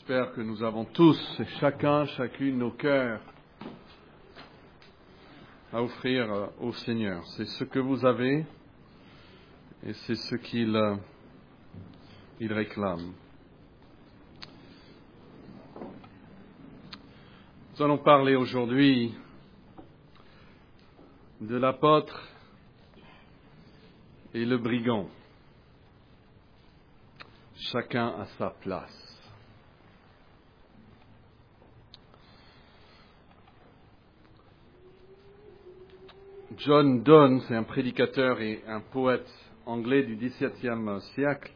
J'espère que nous avons tous et chacune nos cœurs à offrir au Seigneur. C'est ce que vous avez et c'est ce qu'il réclame. Nous allons parler aujourd'hui de l'apôtre et le brigand. Chacun à sa place. John Donne, c'est un prédicateur et un poète anglais du XVIIe siècle.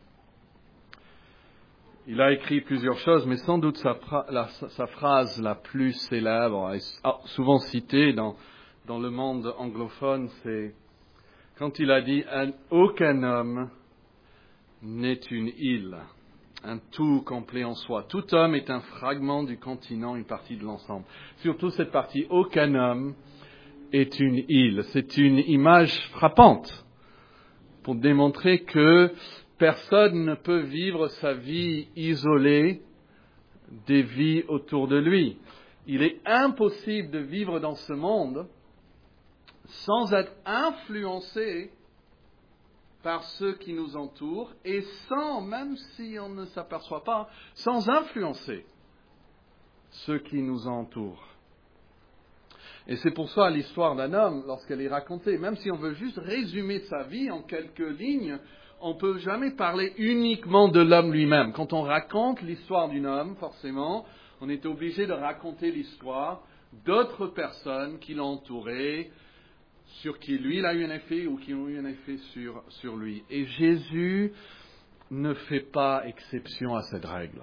Il a écrit plusieurs choses, mais sans doute sa phrase la plus célèbre, et souvent citée dans le monde anglophone, c'est quand il a dit « Aucun homme n'est une île, un tout complet en soi. Tout homme est un fragment du continent, une partie de l'ensemble. » Surtout cette partie « Aucun homme est une île ». C'est une image frappante pour démontrer que personne ne peut vivre sa vie isolée des vies autour de lui. Il est impossible de vivre dans ce monde sans être influencé par ceux qui nous entourent et sans, même si on ne s'aperçoit pas, sans influencer ceux qui nous entourent. Et c'est pour ça l'histoire d'un homme, lorsqu'elle est racontée, même si on veut juste résumer sa vie en quelques lignes, on ne peut jamais parler uniquement de l'homme lui-même. Quand on raconte l'histoire d'un homme, forcément, on est obligé de raconter l'histoire d'autres personnes qui l'ont entouré, sur qui lui il a eu un effet ou qui ont eu un effet sur lui. Et Jésus ne fait pas exception à cette règle.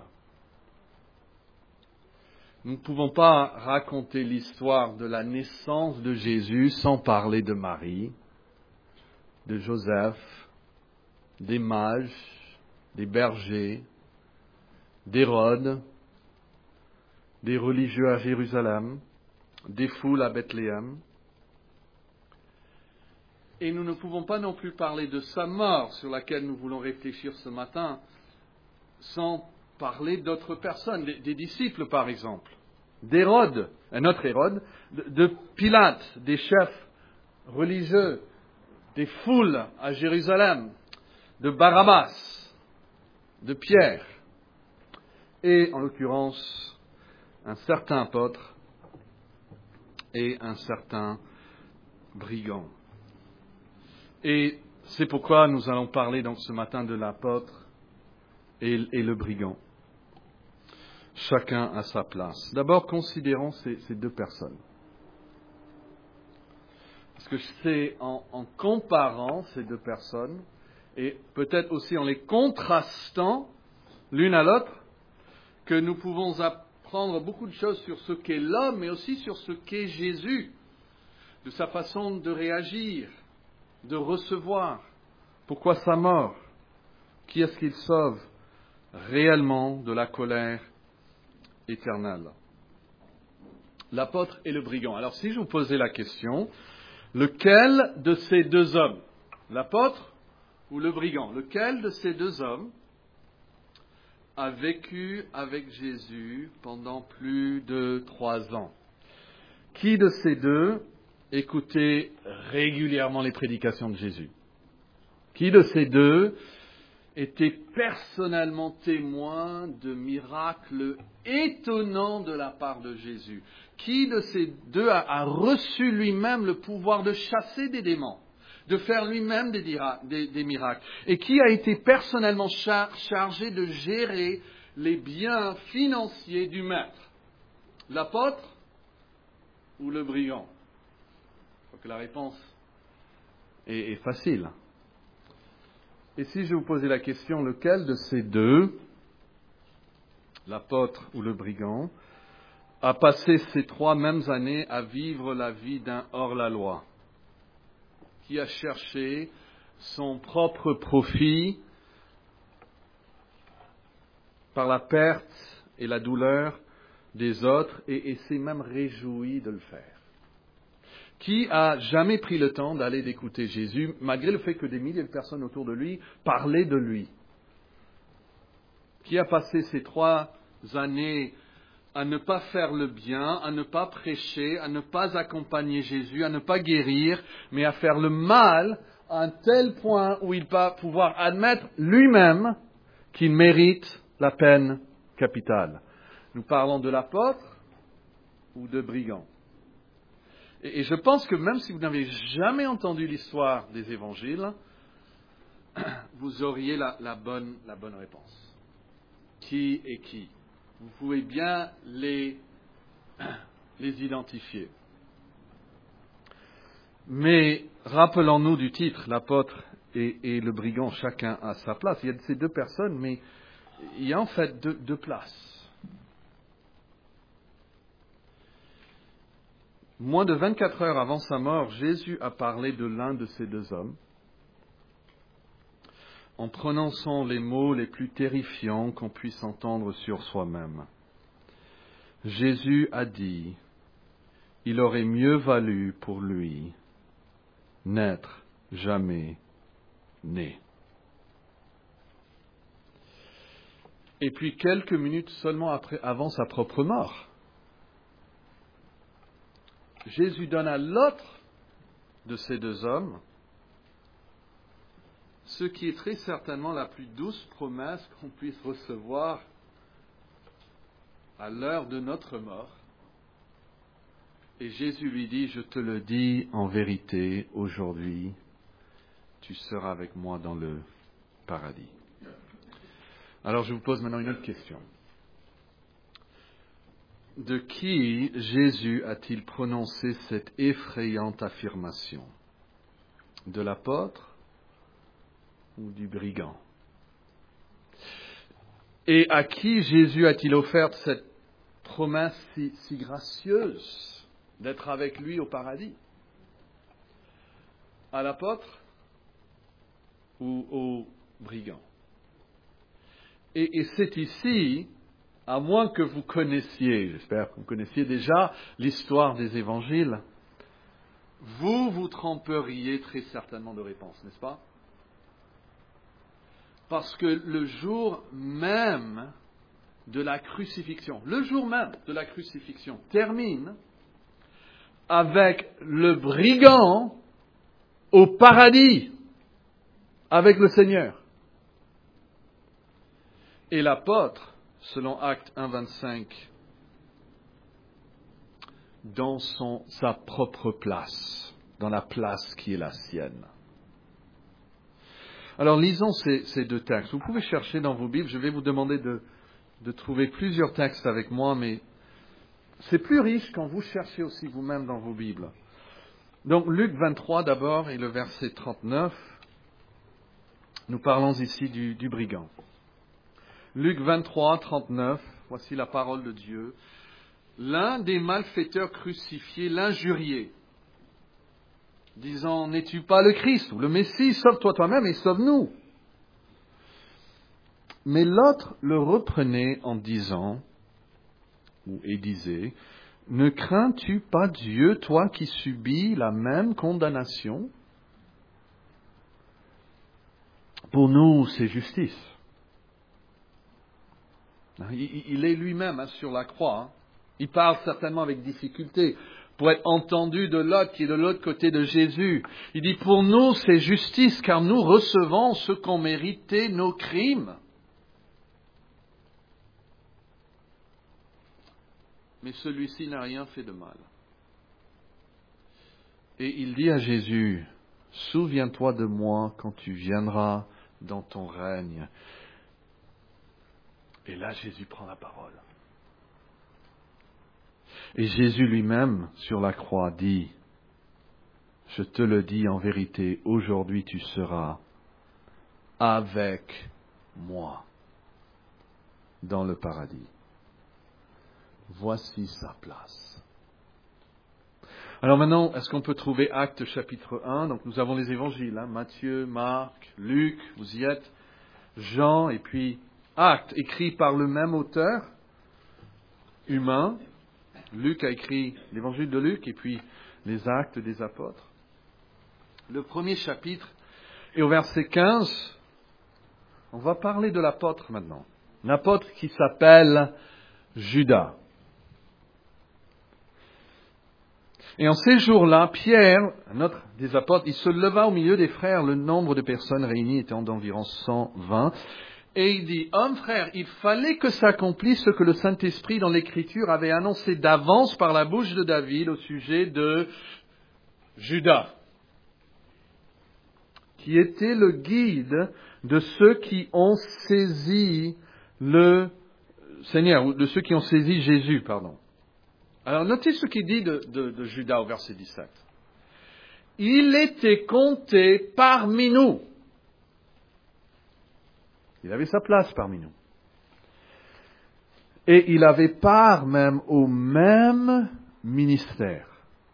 Nous ne pouvons pas raconter l'histoire de la naissance de Jésus sans parler de Marie, de Joseph, des mages, des bergers, d'Hérode, des religieux à Jérusalem, des foules à Bethléem. Et nous ne pouvons pas non plus parler de sa mort, sur laquelle nous voulons réfléchir ce matin, sans parler d'autres personnes, des disciples par exemple, d'Hérode, un autre Hérode, de Pilate, des chefs religieux, des foules à Jérusalem, de Barabbas, de Pierre, et en l'occurrence un certain apôtre et un certain brigand. Et c'est pourquoi nous allons parler donc ce matin de l'apôtre et le brigand. Chacun à sa place. D'abord, considérons ces deux personnes. Parce que c'est en comparant ces deux personnes, et peut-être aussi en les contrastant l'une à l'autre, que nous pouvons apprendre beaucoup de choses sur ce qu'est l'homme, mais aussi sur ce qu'est Jésus, de sa façon de réagir, de recevoir, pourquoi sa mort, qui est-ce qu'il sauve réellement de la colère éternelle. L'apôtre et le brigand. Alors si je vous posais la question, lequel de ces deux hommes, l'apôtre ou le brigand, lequel de ces deux hommes a vécu avec Jésus pendant plus de 3 ans? Qui de ces deux écoutait régulièrement les prédications de Jésus? Qui de ces deux était personnellement témoin de miracles étonnants de la part de Jésus? Qui de ces deux a reçu lui-même le pouvoir de chasser des démons, de faire lui-même des miracles? Et qui a été personnellement chargé de gérer les biens financiers du maître? L'apôtre ou le brigand? Je crois que la réponse est facile. Et si je vous posais la question, lequel de ces deux, l'apôtre ou le brigand, a passé ces 3 mêmes années à vivre la vie d'un hors-la-loi, qui a cherché son propre profit par la perte et la douleur des autres et s'est même réjoui de le faire? Qui a jamais pris le temps d'aller d'écouter Jésus, malgré le fait que des milliers de personnes autour de lui parlaient de lui? Qui a passé ces 3 années à ne pas faire le bien, à ne pas prêcher, à ne pas accompagner Jésus, à ne pas guérir, mais à faire le mal à un tel point où il va pouvoir admettre lui-même qu'il mérite la peine capitale. Nous parlons de l'apôtre ou de brigand. Et je pense que même si vous n'avez jamais entendu l'histoire des évangiles, vous auriez la bonne réponse. Qui est qui? Vous pouvez bien les identifier. Mais rappelons-nous du titre, l'apôtre et le brigand, chacun à sa place. Il y a ces deux personnes, mais il y a en fait deux places. Moins de 24 heures avant sa mort, Jésus a parlé de l'un de ces deux hommes, en prononçant les mots les plus terrifiants qu'on puisse entendre sur soi-même. Jésus a dit, il aurait mieux valu pour lui n'être jamais né. Et puis quelques minutes seulement avant sa propre mort, Jésus donne à l'autre de ces deux hommes ce qui est très certainement la plus douce promesse qu'on puisse recevoir à l'heure de notre mort. Et Jésus lui dit, je te le dis en vérité, aujourd'hui, tu seras avec moi dans le paradis. Alors je vous pose maintenant une autre question. De qui Jésus a-t-il prononcé cette effrayante affirmation? De l'apôtre ou du brigand? Et à qui Jésus a-t-il offert cette promesse si gracieuse d'être avec lui au paradis? À l'apôtre ou au brigand? Et c'est ici, à moins que vous connaissiez, j'espère que vous connaissiez déjà l'histoire des évangiles, vous vous tromperiez très certainement de réponse, n'est-ce pas? Parce que le jour même de la crucifixion, termine avec le brigand au paradis avec le Seigneur. Et l'apôtre, selon Actes 1,25, dans sa propre place, dans la place qui est la sienne. Alors lisons ces deux textes. Vous pouvez chercher dans vos Bibles, je vais vous demander de trouver plusieurs textes avec moi, mais c'est plus riche quand vous cherchez aussi vous-même dans vos Bibles. Donc Luc 23 d'abord et le verset 39, nous parlons ici du brigand. Luc 23, 39, voici la parole de Dieu. L'un des malfaiteurs crucifiés l'injuriait, disant, n'es-tu pas le Christ ou le Messie? Sauve-toi toi-même et sauve-nous. Mais l'autre le reprenait en disant, et disait, ne crains-tu pas Dieu, toi qui subis la même condamnation? Pour nous, c'est justice. Il est lui-même sur la croix. Il parle certainement avec difficulté pour être entendu de l'autre qui est de l'autre côté de Jésus. Il dit, pour nous, c'est justice, car nous recevons ce qu'ont mérité nos crimes. Mais celui-ci n'a rien fait de mal. Et il dit à Jésus, souviens-toi de moi quand tu viendras dans ton règne. Et là, Jésus prend la parole. Et Jésus lui-même, sur la croix, dit, je te le dis en vérité, aujourd'hui tu seras avec moi dans le paradis. Voici sa place. Alors maintenant, est-ce qu'on peut trouver Actes chapitre 1? Donc nous avons les évangiles, Matthieu, Marc, Luc, vous y êtes, Jean, et puis Actes, écrit par le même auteur humain. Luc a écrit l'évangile de Luc et puis les Actes des apôtres. Le premier chapitre, et au verset 15, on va parler de l'apôtre maintenant. L'apôtre qui s'appelle Judas. Et en ces jours-là, Pierre, un autre des apôtres, il se leva au milieu des frères, le nombre de personnes réunies étant d'environ 120, et il dit, « Hommes, frères, il fallait que s'accomplisse ce que le Saint-Esprit dans l'Écriture avait annoncé d'avance par la bouche de David au sujet de Judas, qui était le guide de ceux qui ont saisi le Seigneur, ou de ceux qui ont saisi Jésus, pardon. » Alors, notez ce qu'il dit de Judas au verset 17. « Il était compté parmi nous. » Il avait sa place parmi nous. Et il avait part même au même ministère.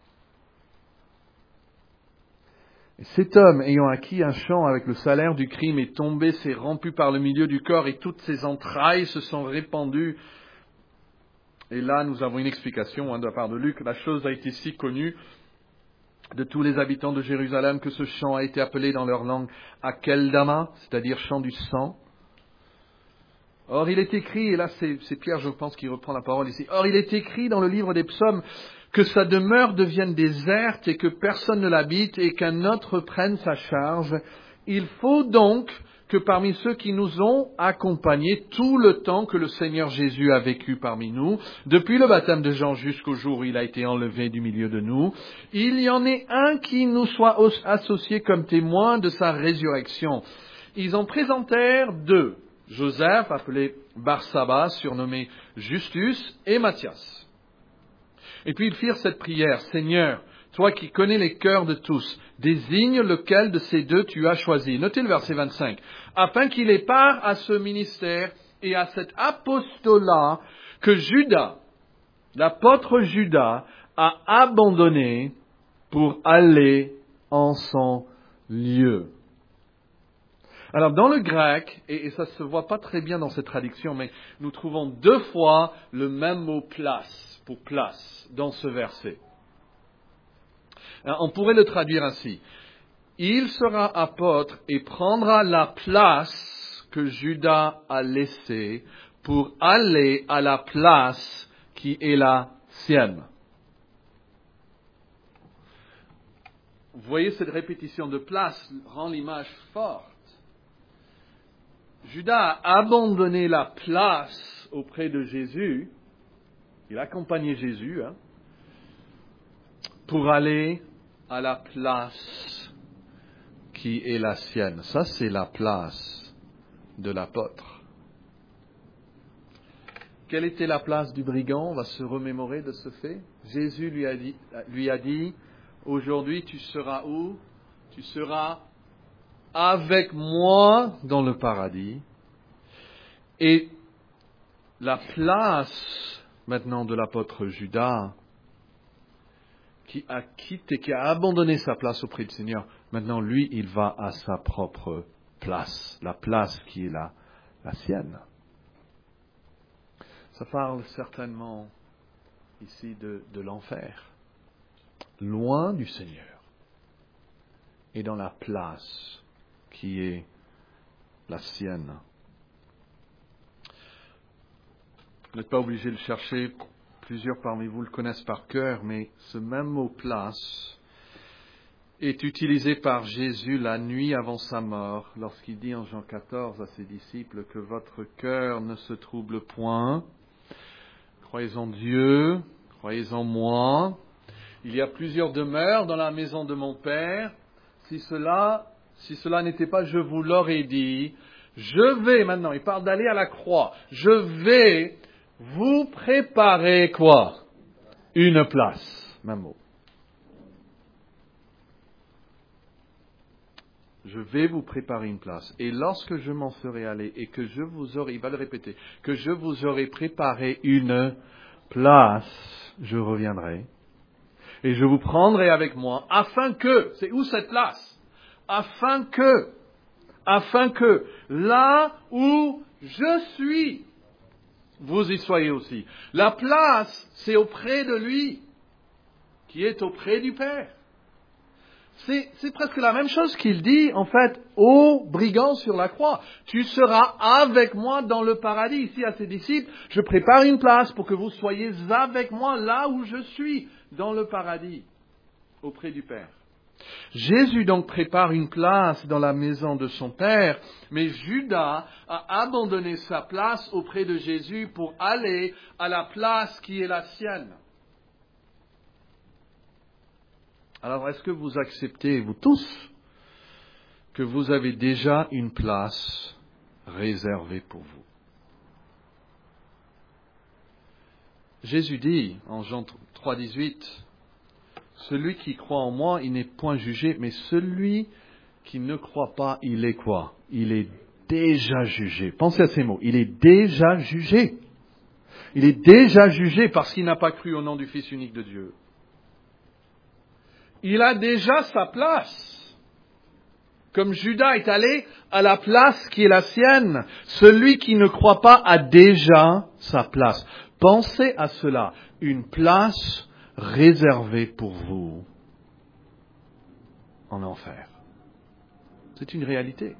Et cet homme, ayant acquis un champ avec le salaire du crime, est tombé, s'est rompu par le milieu du corps, et toutes ses entrailles se sont répandues. Et là, nous avons une explication de la part de Luc. La chose a été si connue de tous les habitants de Jérusalem que ce champ a été appelé dans leur langue Akeldama, c'est-à-dire champ du sang. Or, il est écrit, et là c'est Pierre, je pense, qui reprend la parole ici. Or, il est écrit dans le livre des psaumes que sa demeure devienne déserte et que personne ne l'habite et qu'un autre prenne sa charge. Il faut donc que parmi ceux qui nous ont accompagnés tout le temps que le Seigneur Jésus a vécu parmi nous, depuis le baptême de Jean jusqu'au jour où il a été enlevé du milieu de nous, il y en ait un qui nous soit associé comme témoin de sa résurrection. Ils en présentèrent deux, Joseph, appelé Barsabas, surnommé Justus, et Matthias. Et puis ils firent cette prière, « Seigneur, toi qui connais les cœurs de tous, désigne lequel de ces deux tu as choisi. » Notez le verset 25. « Afin qu'il ait part à ce ministère et à cet apostolat que Judas, l'apôtre Judas, a abandonné pour aller en son lieu. » Alors, dans le grec, et ça ne se voit pas très bien dans cette traduction, mais nous trouvons deux fois le même mot place, pour place, dans ce verset. Alors, on pourrait le traduire ainsi. Il sera apôtre et prendra la place que Judas a laissée pour aller à la place qui est la sienne. Vous voyez, cette répétition de place rend l'image forte. Judas a abandonné la place auprès de Jésus, il accompagnait Jésus, pour aller à la place qui est la sienne. Ça, c'est la place de l'apôtre. Quelle était la place du brigand? On va se remémorer de ce fait. Jésus lui a dit, aujourd'hui tu seras où? Tu seras avec moi dans le paradis. Et la place maintenant de l'apôtre Judas, qui a quitté, qui a abandonné sa place auprès du Seigneur, maintenant lui, il va à sa propre place, la place qui est la sienne. Ça parle certainement ici de l'enfer, loin du Seigneur, et dans la place qui est la sienne. Vous n'êtes pas obligé de le chercher, plusieurs parmi vous le connaissent par cœur, mais ce même mot « place » est utilisé par Jésus la nuit avant sa mort, lorsqu'il dit en Jean 14 à ses disciples que votre cœur ne se trouble point, croyez en Dieu, croyez en moi, il y a plusieurs demeures dans la maison de mon Père, si cela n'était pas, je vous l'aurais dit, je vais maintenant, il parle d'aller à la croix, je vais vous préparer quoi? Une place, même mot. Je vais vous préparer une place. Et lorsque je m'en serai allé et que je vous aurai, il va le répéter, que je vous aurai préparé une place, je reviendrai. Et je vous prendrai avec moi, afin que, c'est où cette place? Afin que, là où je suis, vous y soyez aussi. La place, c'est auprès de lui, qui est auprès du Père. C'est presque la même chose qu'il dit, en fait, aux brigands sur la croix. Tu seras avec moi dans le paradis. Ici, à ses disciples, je prépare une place pour que vous soyez avec moi là où je suis, dans le paradis, auprès du Père. Jésus donc prépare une place dans la maison de son Père, mais Judas a abandonné sa place auprès de Jésus pour aller à la place qui est la sienne. Alors, est-ce que vous acceptez, vous tous, que vous avez déjà une place réservée pour vous? Jésus dit en Jean 3,18, « Celui qui croit en moi, il n'est point jugé, mais celui qui ne croit pas, il est quoi? Il est déjà jugé. » Pensez à ces mots, il est déjà jugé. Il est déjà jugé parce qu'il n'a pas cru au nom du Fils unique de Dieu. Il a déjà sa place. Comme Judas est allé à la place qui est la sienne, celui qui ne croit pas a déjà sa place. Pensez à cela, une place réservée pour vous en enfer. C'est une réalité.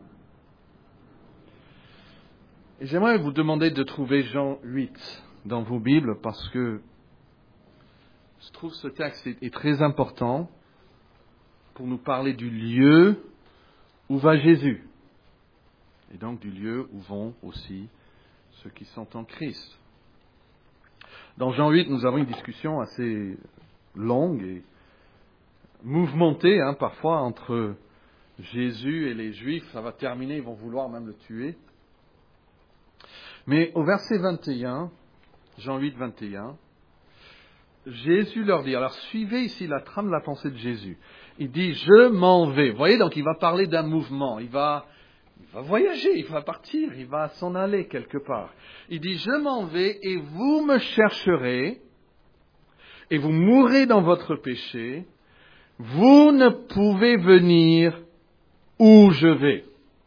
Et j'aimerais vous demander de trouver Jean 8 dans vos Bibles parce que je trouve ce texte est très important pour nous parler du lieu où va Jésus, et donc du lieu où vont aussi ceux qui sont en Christ. Dans Jean 8, nous avons une discussion assez longue et mouvementée, parfois, entre Jésus et les Juifs. Ça va terminer, ils vont vouloir même le tuer. Mais au verset 21, Jean 8, 21, Jésus leur dit, alors suivez ici la trame de la pensée de Jésus. Il dit, je m'en vais. Vous voyez, donc il va parler d'un mouvement. Il va voyager, il va partir, il va s'en aller quelque part. Il dit, je m'en vais et vous me chercherez et vous mourrez dans votre péché. Vous ne pouvez venir où je vais.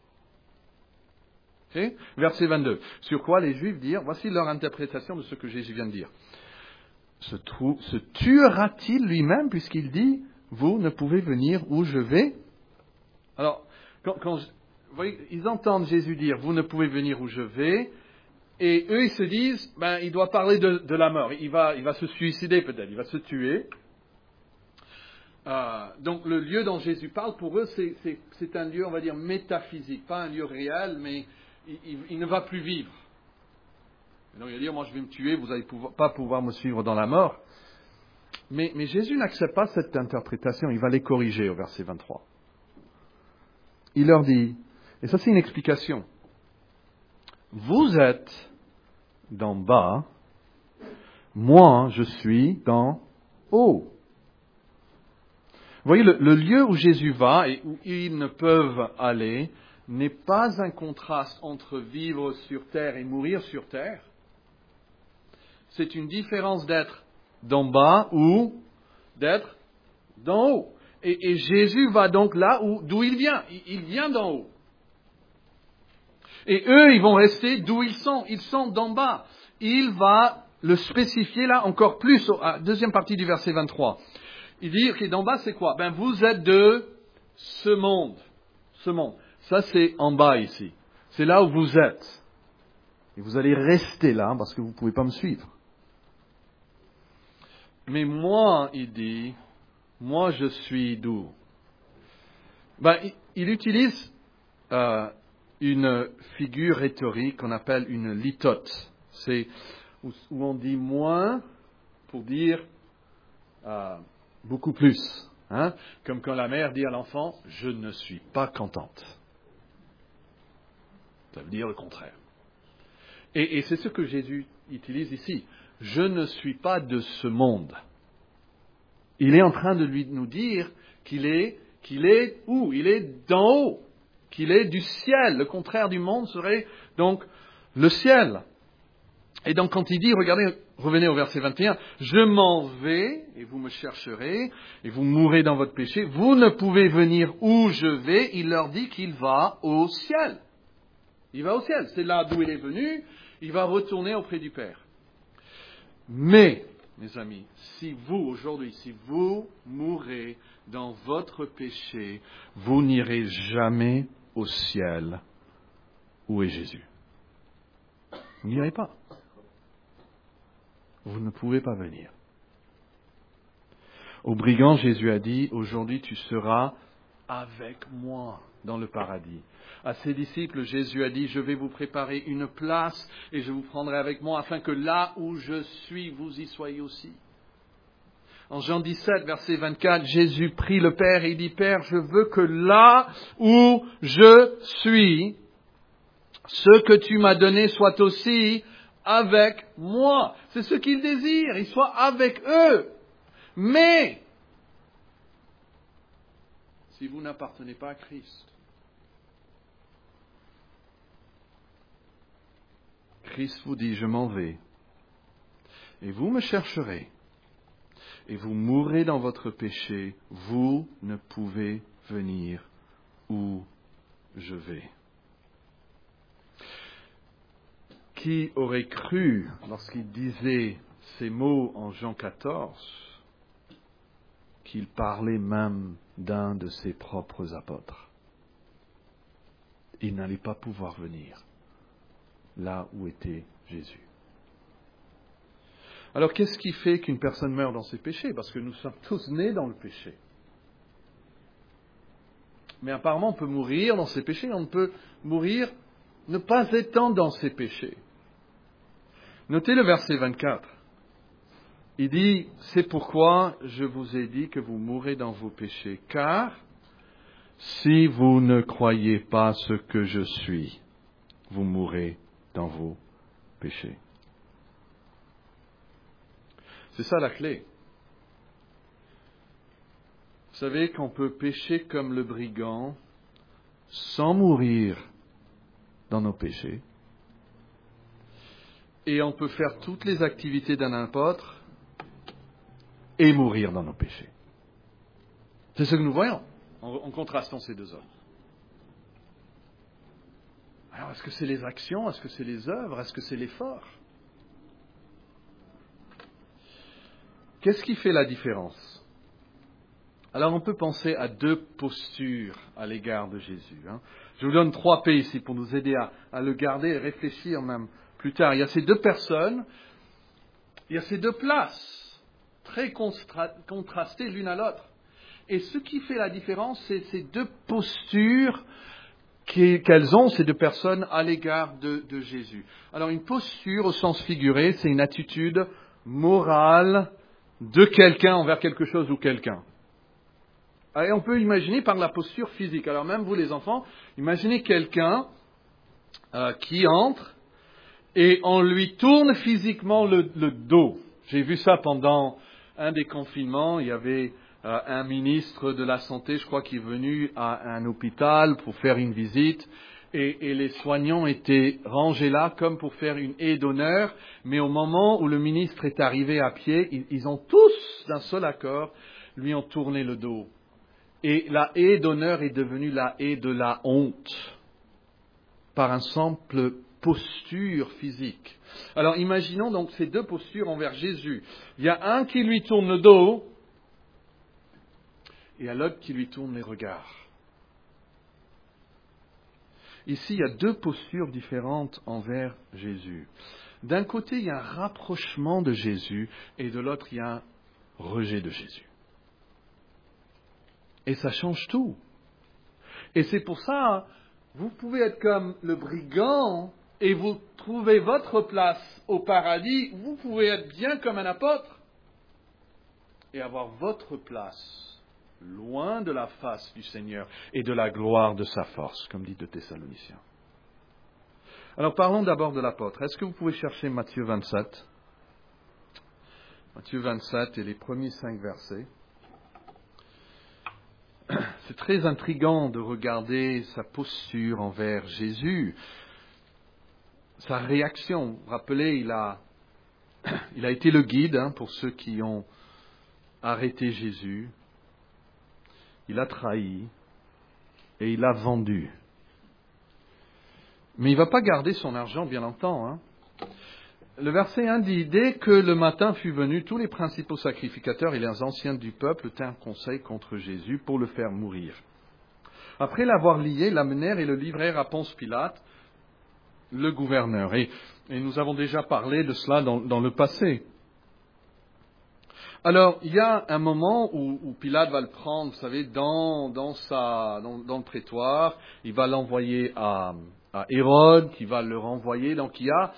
Okay? Verset 22. Sur quoi les Juifs dirent, voici leur interprétation de ce que Jésus vient de dire. Se tuera-t-il lui-même puisqu'il dit, vous ne pouvez venir où je vais? Alors, quand vous voyez, ils entendent Jésus dire, vous ne pouvez venir où je vais, et eux ils se disent, il doit parler de la mort, il va se suicider peut-être, il va se tuer. Donc le lieu dont Jésus parle, pour eux, c'est un lieu, on va dire, métaphysique, pas un lieu réel, mais il ne va plus vivre. Et donc il va dire, moi je vais me tuer, vous n'allez pas pouvoir me suivre dans la mort. Mais Jésus n'accepte pas cette interprétation, il va les corriger au verset 23. Il leur dit, et ça c'est une explication, vous êtes d'en bas, moi je suis d'en haut. Vous voyez, le lieu où Jésus va et où ils ne peuvent aller n'est pas un contraste entre vivre sur terre et mourir sur terre. C'est une différence d'être d'en bas ou d'être d'en haut. Et Jésus va donc là d'où il vient. Il vient d'en haut. Et eux, ils vont rester d'où ils sont. Ils sont d'en bas. Il va le spécifier là encore plus, à la deuxième partie du verset 23. Il dit que d'en bas, c'est quoi? Vous êtes de ce monde. Ce monde. Ça, c'est en bas ici. C'est là où vous êtes. Et vous allez rester là parce que vous ne pouvez pas me suivre. Mais moi, il dit, moi je suis d'où? Il utilise une figure rhétorique qu'on appelle une litote. C'est où on dit moins pour dire beaucoup plus. Comme quand la mère dit à l'enfant, je ne suis pas contente. Ça veut dire le contraire. Et c'est ce que Jésus utilise ici. Je ne suis pas de ce monde. Il est en train de nous dire qu'il est où? Il est d'en haut. Qu'il est du ciel. Le contraire du monde serait donc le ciel. Et donc quand il dit, regardez, revenez au verset 21, je m'en vais et vous me chercherez et vous mourrez dans votre péché. Vous ne pouvez venir où je vais. Il leur dit qu'il va au ciel. Il va au ciel. C'est là d'où il est venu. Il va retourner auprès du Père. Mais, mes amis, si vous, aujourd'hui, si vous mourrez dans votre péché, vous n'irez jamais au ciel. Où est Jésus? Vous n'irez pas. Vous ne pouvez pas venir. Au brigand, Jésus a dit, aujourd'hui tu seras avec moi dans le paradis. À ses disciples, Jésus a dit, je vais vous préparer une place et je vous prendrai avec moi afin que là où je suis, vous y soyez aussi. En Jean 17, verset 24, Jésus prie le Père et il dit, Père, je veux que là où je suis, ce que tu m'as donné soit aussi avec moi. C'est ce qu'il désire, il soit avec eux. Mais, si vous n'appartenez pas à Christ, Christ vous dit, je m'en vais, et vous me chercherez, et vous mourrez dans votre péché, vous ne pouvez venir où je vais. Qui aurait cru, lorsqu'il disait ces mots en Jean 14, qu'il parlait même d'un de ses propres apôtres? Il n'allait pas pouvoir venir là où était Jésus. Alors qu'est-ce qui fait qu'une personne meurt dans ses péchés? Parce que nous sommes tous nés dans le péché. Mais apparemment on peut mourir dans ses péchés, on peut mourir ne pas étant dans ses péchés. Notez le verset 24. Il dit, c'est pourquoi je vous ai dit que vous mourrez dans vos péchés, car si vous ne croyez pas ce que je suis, vous mourrez dans vos péchés. C'est ça la clé. Vous savez qu'on peut pécher comme le brigand sans mourir dans nos péchés. Et on peut faire toutes les activités d'un apôtre et mourir dans nos péchés. C'est ce que nous voyons en contrastant ces deux hommes. Alors, est-ce que c'est les actions? Est-ce que c'est les œuvres? Est-ce que c'est l'effort? Qu'est-ce qui fait la différence? Alors, on peut penser à deux postures à l'égard de Jésus. Je vous donne 3 P ici pour nous aider à le garder et réfléchir même plus tard. Il y a ces deux personnes, il y a ces deux places, très contrastées l'une à l'autre. Et ce qui fait la différence, c'est ces deux postures qu'elles ont, ces deux personnes, à l'égard de Jésus. Alors, une posture, au sens figuré, c'est une attitude morale de quelqu'un envers quelque chose ou quelqu'un. Et on peut imaginer par la posture physique. Alors, même vous, les enfants, imaginez quelqu'un qui entre et on lui tourne physiquement le dos. J'ai vu ça pendant un des confinements. Il y avait un ministre de la Santé, je crois, qui est venu à un hôpital pour faire une visite. Et les soignants étaient rangés là comme pour faire une haie d'honneur. Mais au moment où le ministre est arrivé à pied, ils ont tous, d'un seul accord, lui ont tourné le dos. Et la haie d'honneur est devenue la haie de la honte, par un simple posture physique. Alors imaginons donc ces deux postures envers Jésus. Il y a un qui lui tourne le dos, et il y a l'autre qui lui tourne les regards. Ici, il y a deux postures différentes envers Jésus. D'un côté, il y a un rapprochement de Jésus, et de l'autre, il y a un rejet de Jésus. Et ça change tout. Et c'est pour ça, vous pouvez être comme le brigand et vous trouvez votre place au paradis. Vous pouvez être bien comme un apôtre et avoir votre place loin de la face du Seigneur et de la gloire de sa force, comme dit de Thessaloniciens. Alors parlons d'abord de l'apôtre. Est-ce que vous pouvez chercher Matthieu 27 ? Matthieu 27 et les premiers 5 versets. C'est très intriguant de regarder sa posture envers Jésus, sa réaction. Vous vous rappelez, il a été le guide pour ceux qui ont arrêté Jésus. Il a trahi et il a vendu. Mais il ne va pas garder son argent bien longtemps. le verset 1 dit, « Dès que le matin fut venu, tous les principaux sacrificateurs et les anciens du peuple tinrent conseil contre Jésus pour le faire mourir. Après l'avoir lié, l'amenèrent et le livrèrent à Ponce Pilate, le gouverneur. » Et nous avons déjà parlé de cela dans le passé. Alors, il y a un moment où Pilate va le prendre, vous savez, dans le prétoire. Il va l'envoyer à Hérode, qui va le renvoyer. Donc, il y a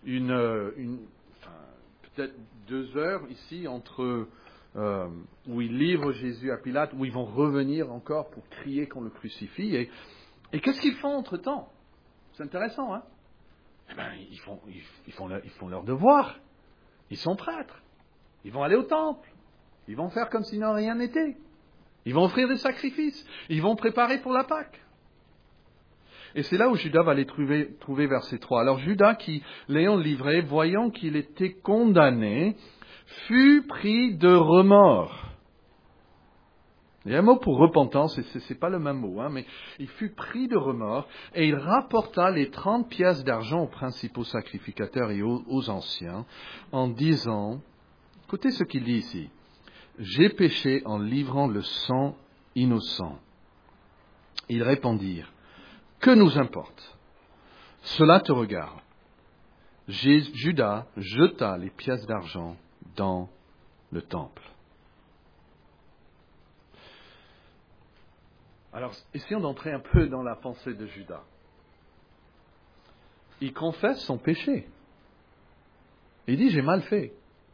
peut-être 2 heures ici entre où il livre Jésus à Pilate, où ils vont revenir encore pour crier qu'on le crucifie. Et qu'est-ce qu'ils font entre-temps? C'est intéressant, hein? Eh bien, ils font leur devoir. Ils sont prêtres. Ils vont aller au temple. Ils vont faire comme si rien n'était. Ils vont offrir des sacrifices. Ils vont préparer pour la Pâque. Et c'est là où Judas va les trouver verset 3. Alors Judas, qui, l'ayant livré, voyant qu'il était condamné, fut pris de remords. Il y a un mot pour repentance, et c'est pas le même mot, hein, mais il fut pris de remords, et il rapporta les 30 pièces d'argent aux principaux sacrificateurs et aux anciens, en disant, écoutez ce qu'il dit ici, « J'ai péché en livrant le sang innocent. » Ils répondirent, « Que nous importe? Cela te regarde. » Judas jeta les pièces d'argent dans le temple. Alors, essayons d'entrer un peu dans la pensée de Judas. Il confesse son péché. Il dit, j'ai mal fait.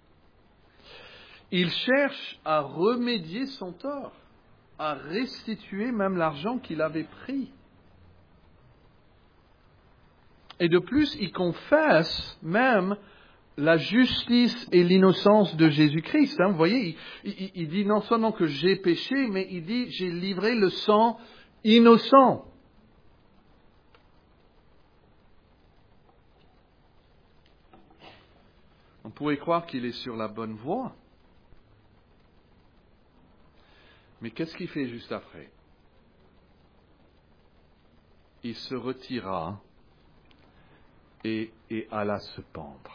Il cherche à remédier son tort, à restituer même l'argent qu'il avait pris. Et de plus, il confesse même la justice et l'innocence de Jésus-Christ. Hein, vous voyez, il dit non seulement que j'ai péché, mais il dit j'ai livré le sang innocent. On pourrait croire qu'il est sur la bonne voie. Mais qu'est-ce qu'il fait juste après? Il se retira et alla se pendre.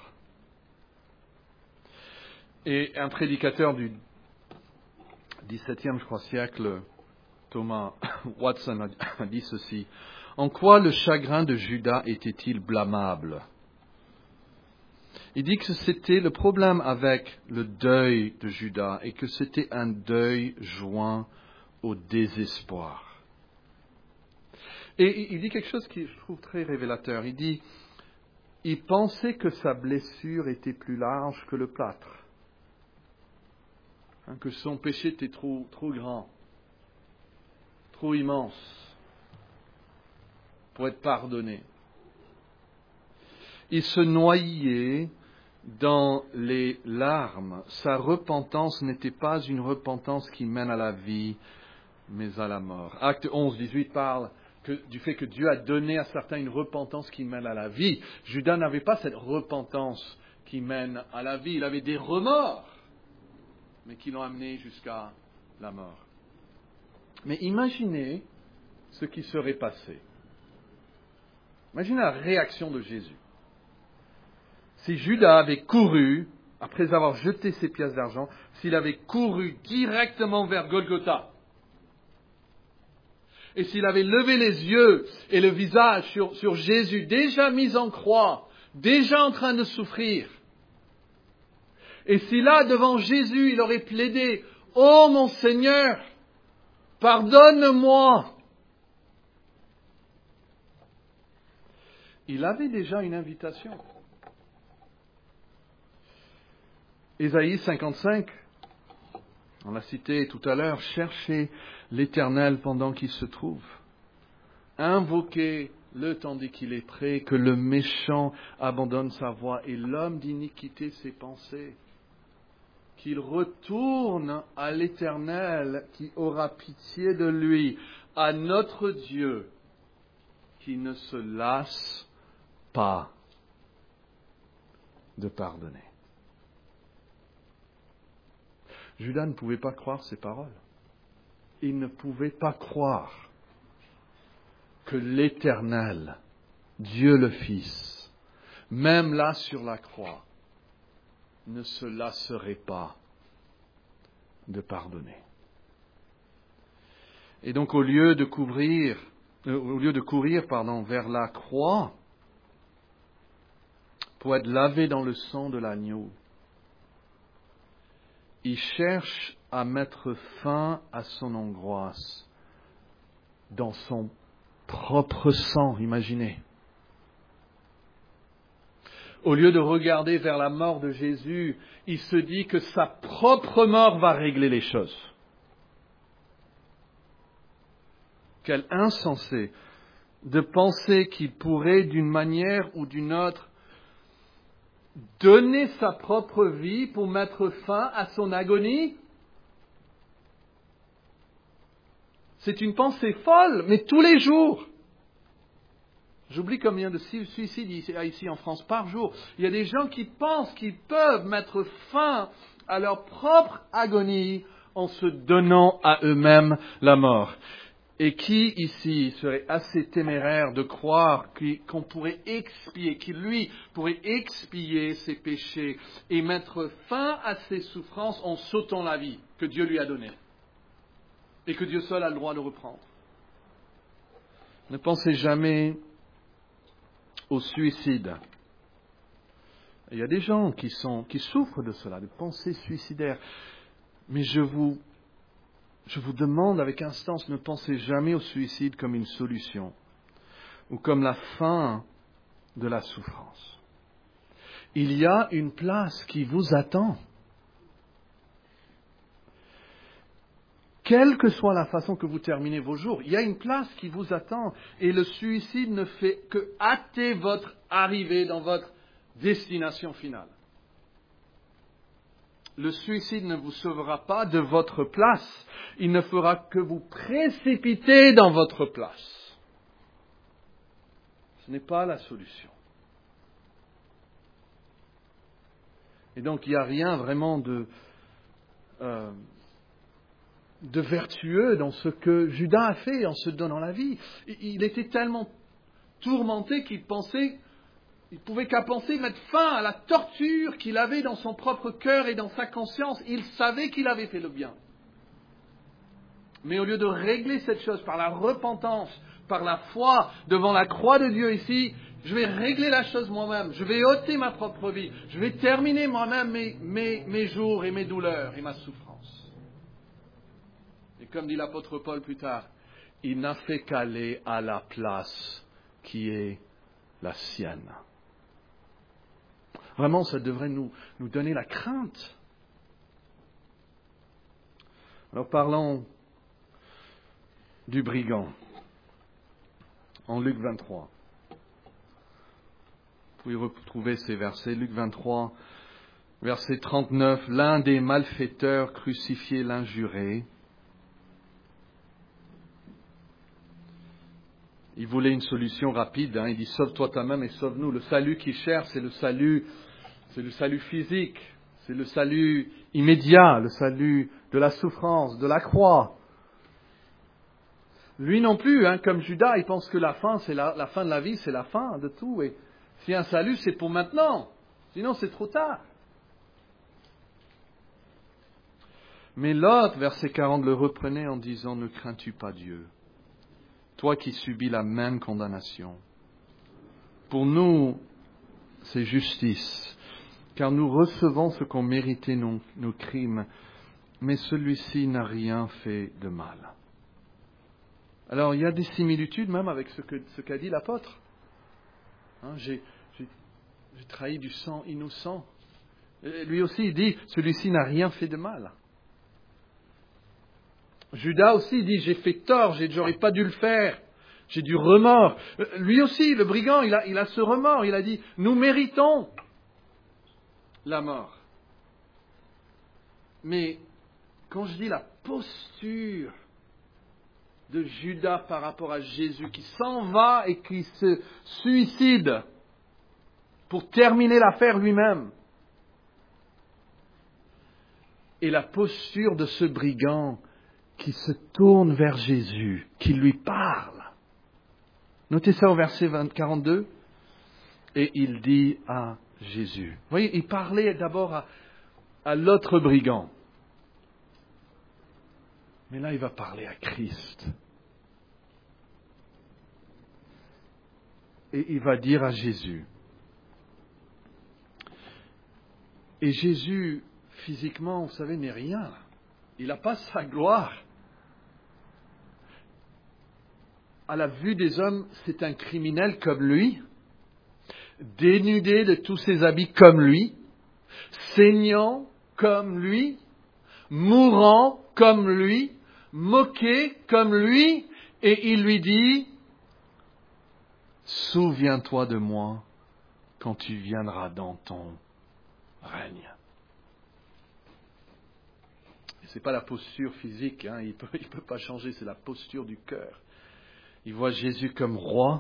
Et un prédicateur du XVIIe, je crois, siècle, Thomas Watson, a dit ceci. En quoi le chagrin de Judas était-il blâmable? Il dit que c'était le problème avec le deuil de Judas et que c'était un deuil joint au désespoir. Et il dit quelque chose qui je trouve très révélateur. Il dit, il pensait que sa blessure était plus large que le plâtre. Que son péché était trop grand, trop immense pour être pardonné. Il se noyait dans les larmes. Sa repentance n'était pas une repentance qui mène à la vie, mais à la mort. Acte 11, 18 parle du fait que Dieu a donné à certains une repentance qui mène à la vie. Judas n'avait pas cette repentance qui mène à la vie. Il avait des remords, mais qui l'ont amené jusqu'à la mort. Mais imaginez ce qui serait passé. Imaginez la réaction de Jésus. Si Judas avait couru, après avoir jeté ses pièces d'argent, s'il avait couru directement vers Golgotha, et s'il avait levé les yeux et le visage sur Jésus, déjà mis en croix, déjà en train de souffrir, et si là, devant Jésus, il aurait plaidé, « Oh mon Seigneur, pardonne-moi !» Il avait déjà une invitation. Ésaïe 55, on l'a cité tout à l'heure, « Cherchez l'Éternel pendant qu'il se trouve. Invoquez-le tandis qu'il est près, que le méchant abandonne sa voie et l'homme d'iniquité ses pensées. Qu'il retourne à l'Éternel qui aura pitié de lui, à notre Dieu qui ne se lasse pas de pardonner. » Judas ne pouvait pas croire ces paroles. Il ne pouvait pas croire que l'Éternel, Dieu le Fils, même là sur la croix, ne se lasserait pas de pardonner. Et donc au lieu de courir vers la croix pour être lavé dans le sang de l'agneau, il cherche à mettre fin à son angoisse dans son propre sang, imaginez. Au lieu de regarder vers la mort de Jésus, il se dit que sa propre mort va régler les choses. Quel insensé de penser qu'il pourrait, d'une manière ou d'une autre, donner sa propre vie pour mettre fin à son agonie. C'est une pensée folle, mais tous les jours. J'oublie combien de suicides ici en France par jour. Il y a des gens qui pensent qu'ils peuvent mettre fin à leur propre agonie en se donnant à eux-mêmes la mort. Et qui ici serait assez téméraire de croire qu'on pourrait expier, qu'il lui pourrait expier ses péchés et mettre fin à ses souffrances en sautant la vie que Dieu lui a donnée et que Dieu seul a le droit de reprendre. Ne pensez jamais au suicide. Il y a des gens qui souffrent de cela, de pensées suicidaires. Mais je vous demande avec instance, ne pensez jamais au suicide comme une solution ou comme la fin de la souffrance. Il y a une place qui vous attend. Quelle que soit la façon que vous terminez vos jours, il y a une place qui vous attend. Et le suicide ne fait que hâter votre arrivée dans votre destination finale. Le suicide ne vous sauvera pas de votre place. Il ne fera que vous précipiter dans votre place. Ce n'est pas la solution. Et donc il n'y a rien vraiment de vertueux dans ce que Judas a fait en se donnant la vie. Il était tellement tourmenté qu'il pouvait qu'à penser mettre fin à la torture qu'il avait dans son propre cœur et dans sa conscience. Il savait qu'il avait fait le bien. Mais au lieu de régler cette chose par la repentance, par la foi devant la croix de Dieu ici, je vais régler la chose moi-même, je vais ôter ma propre vie, je vais terminer moi-même mes jours et mes douleurs et ma souffrance. Et comme dit l'apôtre Paul plus tard, il n'a fait qu'aller à la place qui est la sienne. Vraiment, ça devrait nous donner la crainte. Alors parlons du brigand en Luc 23. Vous pouvez retrouver ces versets. Luc 23, verset 39. L'un des malfaiteurs crucifiés l'injurait. Il voulait une solution rapide. Il dit, sauve-toi toi-même et sauve-nous. Le salut qu'il cherche, c'est le salut physique. C'est le salut immédiat, le salut de la souffrance, de la croix. Lui non plus, comme Judas, il pense que la fin, c'est la fin de la vie, c'est la fin de tout. Et si un salut, c'est pour maintenant. Sinon, c'est trop tard. Mais l'autre, verset 40, le reprenait en disant, ne crains-tu pas Dieu, toi qui subis la même condamnation. Pour nous, c'est justice, car nous recevons ce qu'ont mérité nos crimes, mais celui-ci n'a rien fait de mal. Alors, il y a des similitudes même avec ce qu'a dit l'apôtre. J'ai trahi du sang innocent. Lui aussi, il dit, celui-ci n'a rien fait de mal. Judas aussi dit, j'ai fait tort, j'aurais pas dû le faire. J'ai du remords. Lui aussi, le brigand, il a ce remords. Il a dit, nous méritons la mort. Mais quand je dis la posture de Judas par rapport à Jésus, qui s'en va et qui se suicide pour terminer l'affaire lui-même, et la posture de ce brigand qui se tourne vers Jésus, qui lui parle. Notez ça au verset 42. Et il dit à Jésus. Vous voyez, il parlait d'abord à l'autre brigand. Mais là, il va parler à Christ. Et il va dire à Jésus. Et Jésus, physiquement, vous savez, n'est rien. Il n'a pas sa gloire. À la vue des hommes, c'est un criminel comme lui, dénudé de tous ses habits comme lui, saignant comme lui, mourant comme lui, moqué comme lui, et il lui dit, souviens-toi de moi quand tu viendras dans ton règne. Ce n'est pas la posture physique, hein, il peut pas changer, c'est la posture du cœur. Il voit Jésus comme roi.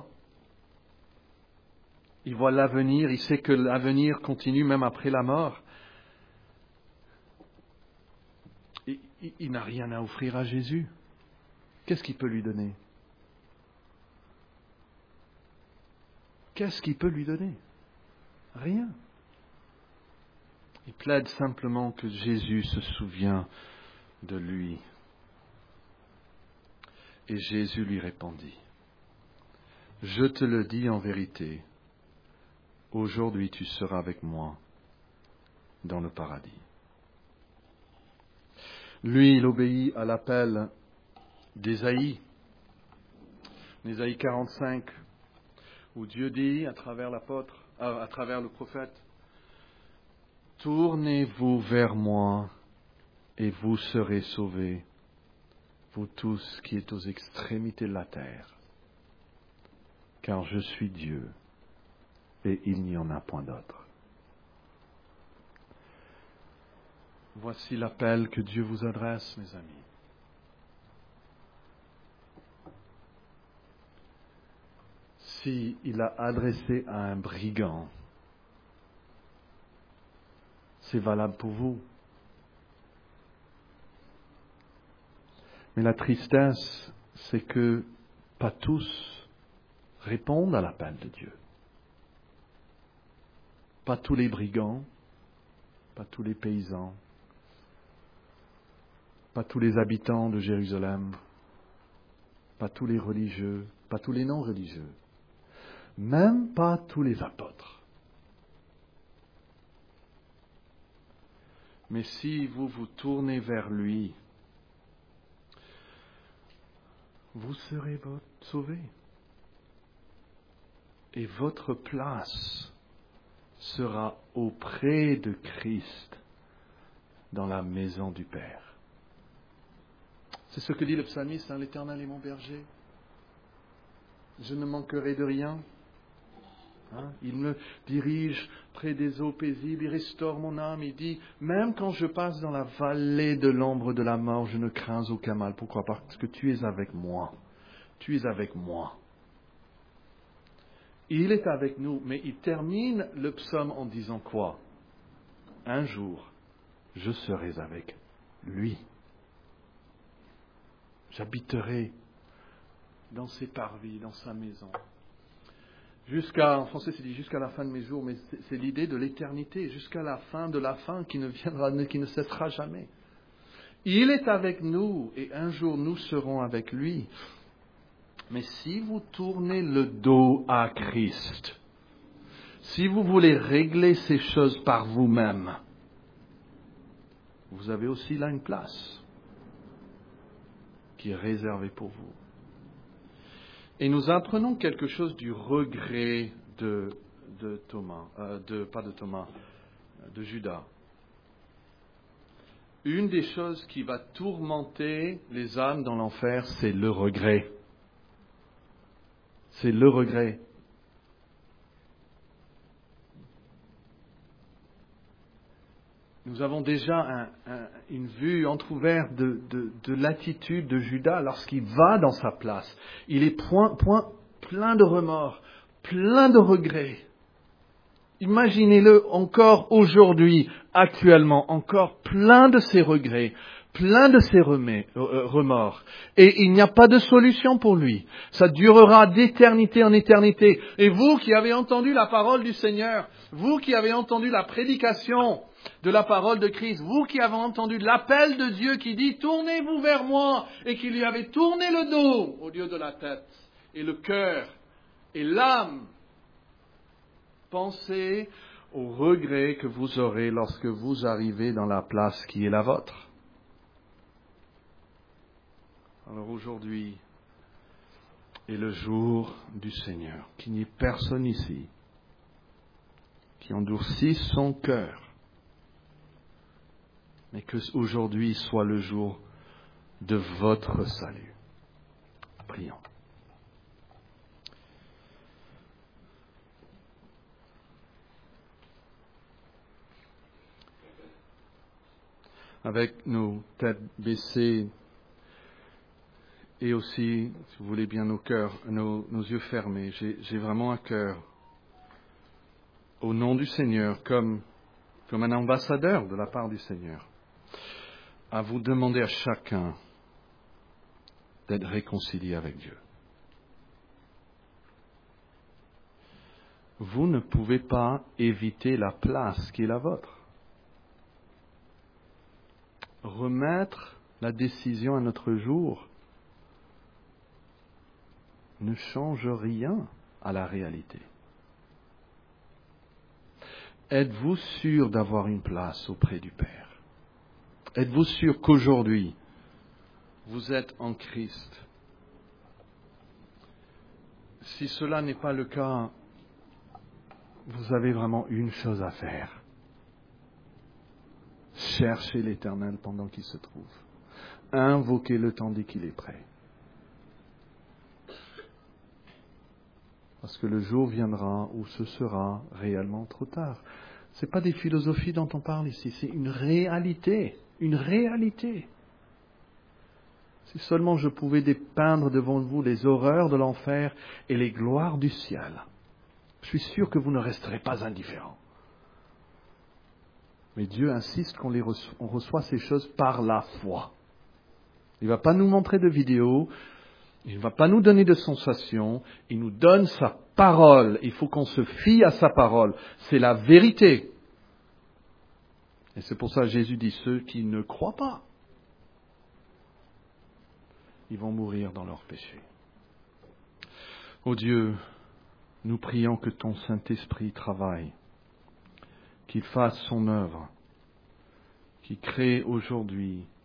Il voit l'avenir, il sait que l'avenir continue même après la mort. Il n'a rien à offrir à Jésus. Qu'est-ce qu'il peut lui donner? Qu'est-ce qu'il peut lui donner? Rien. Il plaide simplement que Jésus se souvient de lui. Et Jésus lui répondit, « Je te le dis en vérité, aujourd'hui tu seras avec moi dans le paradis. » Lui, il obéit à l'appel d'Ésaïe, d'Ésaïe 45, où Dieu dit à travers à travers le prophète, « Tournez-vous vers moi et vous serez sauvés, vous tous qui êtes aux extrémités de la terre, car je suis Dieu et il n'y en a point d'autre. » Voici l'appel que Dieu vous adresse, mes amis. Si il a adressé à un brigand, c'est valable pour vous. Mais la tristesse, c'est que pas tous répondent à l'appel de Dieu. Pas tous les brigands, pas tous les paysans, pas tous les habitants de Jérusalem, pas tous les religieux, pas tous les non-religieux, même pas tous les apôtres. Mais si vous vous tournez vers lui, vous serez sauvés. Et votre place sera auprès de Christ dans la maison du Père. C'est ce que dit le psalmiste, hein, l'Éternel est mon berger. Je ne manquerai de rien. Hein, il me dirige près des eaux paisibles, il restaure mon âme. Il dit, même quand je passe dans la vallée de l'ombre de la mort, je ne crains aucun mal. Pourquoi? Parce que tu es avec moi. Tu es avec moi. Il est avec nous, mais il termine le psaume en disant quoi? Un jour, je serai avec lui. J'habiterai dans ses parvis, dans sa maison. En français c'est dit jusqu'à la fin de mes jours, mais c'est l'idée de l'éternité, jusqu'à la fin de la fin qui ne viendra, qui ne cessera jamais. Il est avec nous et un jour nous serons avec lui. Mais si vous tournez le dos à Christ, si vous voulez régler ces choses par vous-même, vous avez aussi là une place qui est réservée pour vous. Et nous apprenons quelque chose du regret de Judas. Une des choses qui va tourmenter les âmes dans l'enfer, c'est le regret. C'est le regret. Nous avons déjà une vue entrouverte de l'attitude de Judas lorsqu'il va dans sa place. Il est plein de remords, plein de regrets. Imaginez-le encore aujourd'hui, actuellement, encore plein de ses regrets, plein de ses remords. Et il n'y a pas de solution pour lui. Ça durera d'éternité en éternité. Et vous qui avez entendu la parole du Seigneur, vous qui avez entendu la prédication de la parole de Christ, vous qui avez entendu l'appel de Dieu qui dit « Tournez-vous vers moi » et qui lui avait tourné le dos au lieu de la tête et le cœur et l'âme, pensez au regret que vous aurez lorsque vous arrivez dans la place qui est la vôtre. Alors aujourd'hui est le jour du Seigneur, qu'il n'y ait personne ici qui endurcisse son cœur, mais que aujourd'hui soit le jour de votre salut. Prions. Avec nos têtes baissées et aussi, si vous voulez bien, nos yeux fermés, j'ai vraiment un cœur, au nom du Seigneur, comme un ambassadeur de la part du Seigneur, à vous demander à chacun d'être réconcilié avec Dieu. Vous ne pouvez pas éviter la place qui est la vôtre. Remettre la décision à notre jour ne change rien à la réalité. Êtes-vous sûr d'avoir une place auprès du Père? Êtes-vous sûr qu'aujourd'hui, vous êtes en Christ? Si cela n'est pas le cas, vous avez vraiment une chose à faire. Cherchez l'Éternel pendant qu'il se trouve. Invoquez-le tandis qu'il est prêt. Parce que le jour viendra où ce sera réellement trop tard. Ce n'est pas des philosophies dont on parle ici, c'est une réalité. Une réalité. Si seulement je pouvais dépeindre devant vous les horreurs de l'enfer et les gloires du ciel, je suis sûr que vous ne resterez pas indifférents. Mais Dieu insiste qu'on reçoit ces choses par la foi. Il ne va pas nous montrer de vidéos, il ne va pas nous donner de sensations, il nous donne sa parole. Il faut qu'on se fie à sa parole. C'est la vérité. Et c'est pour ça que Jésus dit, ceux qui ne croient pas, ils vont mourir dans leur péché. Ô Dieu, nous prions que ton Saint-Esprit travaille, qu'il fasse son œuvre, qu'il crée aujourd'hui